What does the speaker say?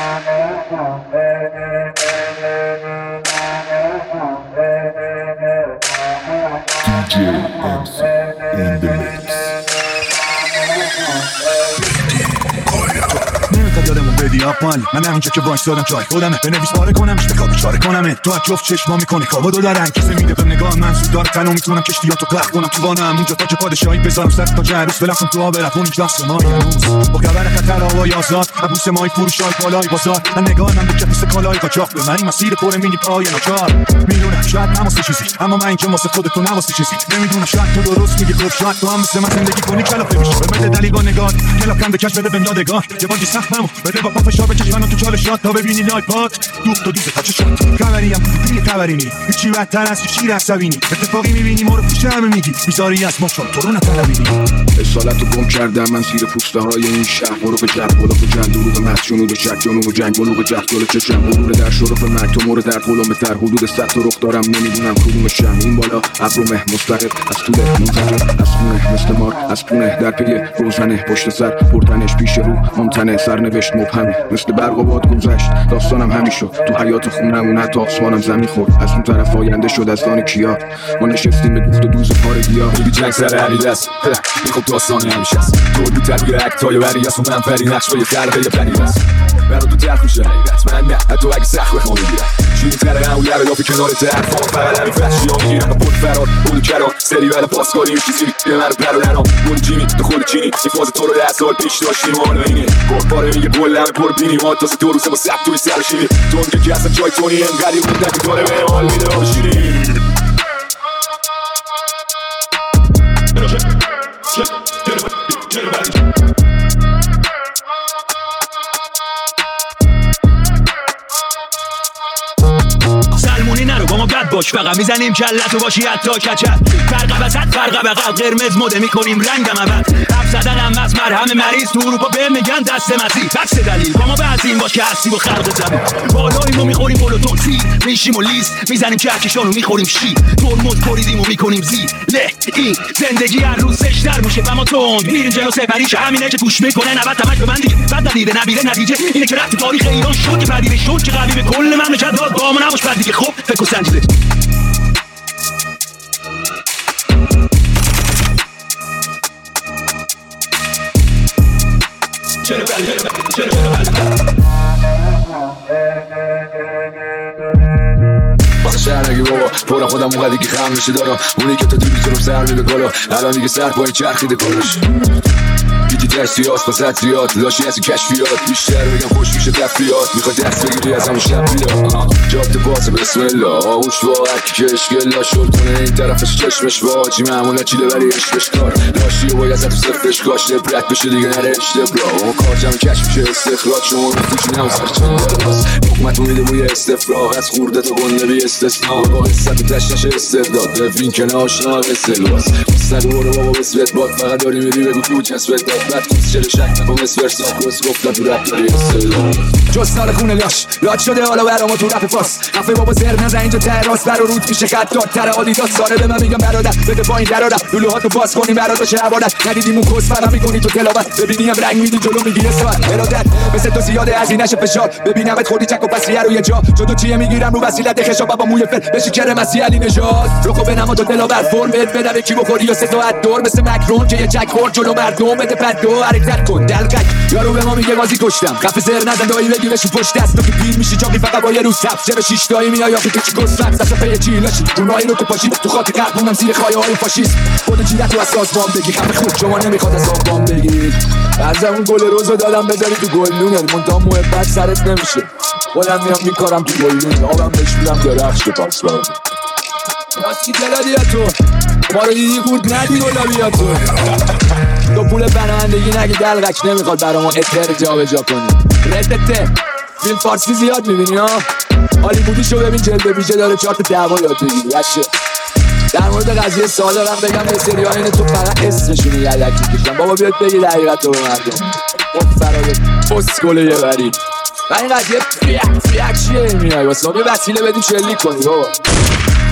DJ MC in the mix. نمیخواد یادمون بدی آفالی من همینجا که وایسادم جای خودمه بنویس پاره کنم اشتکا بیچاره کنمه تو از جفت چشما میکنی کابا دو دارن کسی میده به نگاه من سود داره تنو میتونم کشتیاتو غرق کنم تو وانم اونجا تا که پادشاهی بذارم سر تا عروس بلخصم تو آب رفون دست ما هنوز با خبر خطر هوای آزاد عبوس مای فروشای کالای بازار من نگاه من به کفیس کالای قاچاق به من مسیر پر مینی پای ناچار میدونم شاید نماسه چیزی اما من اینجا واسه خودت تو نواسه چیزی نمیدونم شاید تو درست میگی خب شاید تو هم مثل من زندگی کنی کلافه میشه به مد دلیل با نگاه کلاف کم بکش بده بهم یادگار یه بازی سختمو بده با پافشا بکش منو تو چالشات تا ببینی لایپاد دوخت و دیزه تا چه شد خبریم توی خبرینی هیچی بدتر از شیر عصبینی اتفاقی میبینی ما رو پیشتر میگی بیزاری از ما چون تو رو نطلبینی اصالتو گم کردم من زیر پوسته های این شهر برو به جرد بالا به جند دروغ مست جنوب شک جنوب جنگ بلوغ جهد جلو چشم غرور در شرف مرگ تو مورد درد غلام تر حدود صد تا رخ دارم نمیدونم کدومشم این بالا ابرومه مستقر از طول منزجر از خونه مثل مار از پونه در پی روزنه پشت سر پرتنش پیش رو ممتنه سرنوشت مبهمه مثل برق و باد گذشت داستانم همین شد تو حیات خونمون حتی آسمانم زمین خورد از اون طرف آینده شد از دان کیا ما نشستیم به گفت و دوز پاره گیا بی جنگ سر علی دست میخوب داستان همیشه است کلی تبگیر اکتای وری است و من فری نقش با یه خلقه یه پنیر است برا تو ترخ میشه حیرت من نه حتی اگه سخت بخوام بگیرم شیرین تره اون لبه لافی کنار ترفان فقط همین فرشی ها میگیرم پول فرار پول کرار سری بله پاسکاری میشی سیری به من پر و نرام گل جیمی تو خود چینی این فاز تو رو 10 سال پیش داشتیم و حالا اینه گرپاره میگه گل همه پر بینی ما تازه تو روسه با سب توی سر شیری تو اونگه که اصلا جای تونی انقدی بودن که داره به حال میده آب شیری سلمونی نرو با ما بد باش فقط میزنیم کلتو باشی حتی کچت فرق وسط فرق بغل قرمز مده میکنیم رنگم عوض حرف زدنم از مرهم مریض تو اروپا به میگن دست مسیح بکس دلیل با ما بعضیم باش که هستی و خلق زمین بالاییم و میخوریم بلوتون سی میشیم و لیست میزنیم کهکشان و میخوریم شی ترمز پریدیم و میکنیم زی له این زندگی هر روز سشتر میشه و ما تند میریم جلو سپریش همینه که توش میکنه 90 تمک به من دیگه بعد ندیده نبیره نتیجه اینه که رفت تاریخ ایران شد که پدیده شد که قوی به کل مملکت داد با ما نباش بعد دیگه خب فکر و سنجیده واسه شهر نگی بابا پورا خودم اونقدی که خم میشه دارم اونی که تا دیدی تو رو سر میده کالا الان دیگه سر پای چرخیده کارش بیتی تشتیات پاسد زیاد لاشی هستی کشفیات بیشتر بگم خوش میشه تفریات میخوای دست بگیری از همون شب بیاد جاده باسه بسم الله آهوش واقعا که اشکل لاشور کنه این طرفش چشمش واجی معمولا چیله ولی عشقش کار لاشی و باید تو صفرش کاش نبرت بشه دیگه نره اشتبرا اون کارجم کشف میشه استخراج شما رفتوش نموزر چند دراز حکمت میده بوی استفراغ از خورده تا گنده بی استثناء با حسد و تشنش استعداد ببین که ناشنا به سلواس سر برو بابا بسویت باد فقط داری میری بگو تو چسبت بعد کس چل شک نکن اسفر ساکروس گفتم تو رپ داری استلا جستان خونه لاش شده حالا برام تو رپ فاس حرفه بابا زر نزن اینجا تراس برا رود میشه خطات تر آدیداس ساره به من میگم برادر بده پایین درارم لولوهاتو باز کنی برات باشه عبادت ندیدیم اون کس فهم میکنی تو تلاوت ببینیم رنگ میدی جلو میگی اسفر ارادت مثل تو زیاده از این نشه فشار ببینمت خودی چک و پسیه رو یه جا جدو چیه میگیرم رو وسیلت خشاب بابا موی فر بشی کر مسیح علی نژاد روکو بنما تو دلاور فرم بهت بدم کی بخوری یا سه تا دور مثل مکرون که یه جک خورد جلو مردم بده پدو حرکت کن دلقک یارو به ما میگه بازی کشتم خفه زر نزن دایی بگی بشی پشت دست تو که پیر میشی چاقی فقط با یه روز سبز چرا شیش تایی میای آخه تو چی کس فکس اصلا پی چی لاشی اونایی رو که پاشی تو خاطر قلبونم زیر خایه های فاشیست خود جیرت رو از سازمان بگی خفه خوب شما نمیخواد از آبان بگیر از اون گل روزو دادم بذاری تو گلدونت منتها محبت سرت نمیشه خودم میام میکارم تو گلدون آبم بهش میدم درخش پاس برم راستی دلادیا تو ما رو دیدی خورد ندی گلابیا تو پول بناهندگی نگی دلغک نمیخواد برامون اتر جا به جا کنی ردته فیلم فارسی زیاد میبینی ها هالیوودی شو ببین جلد ویژه داره 4 تا دعوا یاد بگیری یشه در مورد قضیه سوال دارم بگم یه سری ها اینه تو فقط اسمشونی یدکی کشن بابا بیاد بگی حقیقت رو به مردم خب فراد پسکله یه بری و این قضیه فیک چیه میای واسه ما یه وسیله بدیم شلیک کنی بابا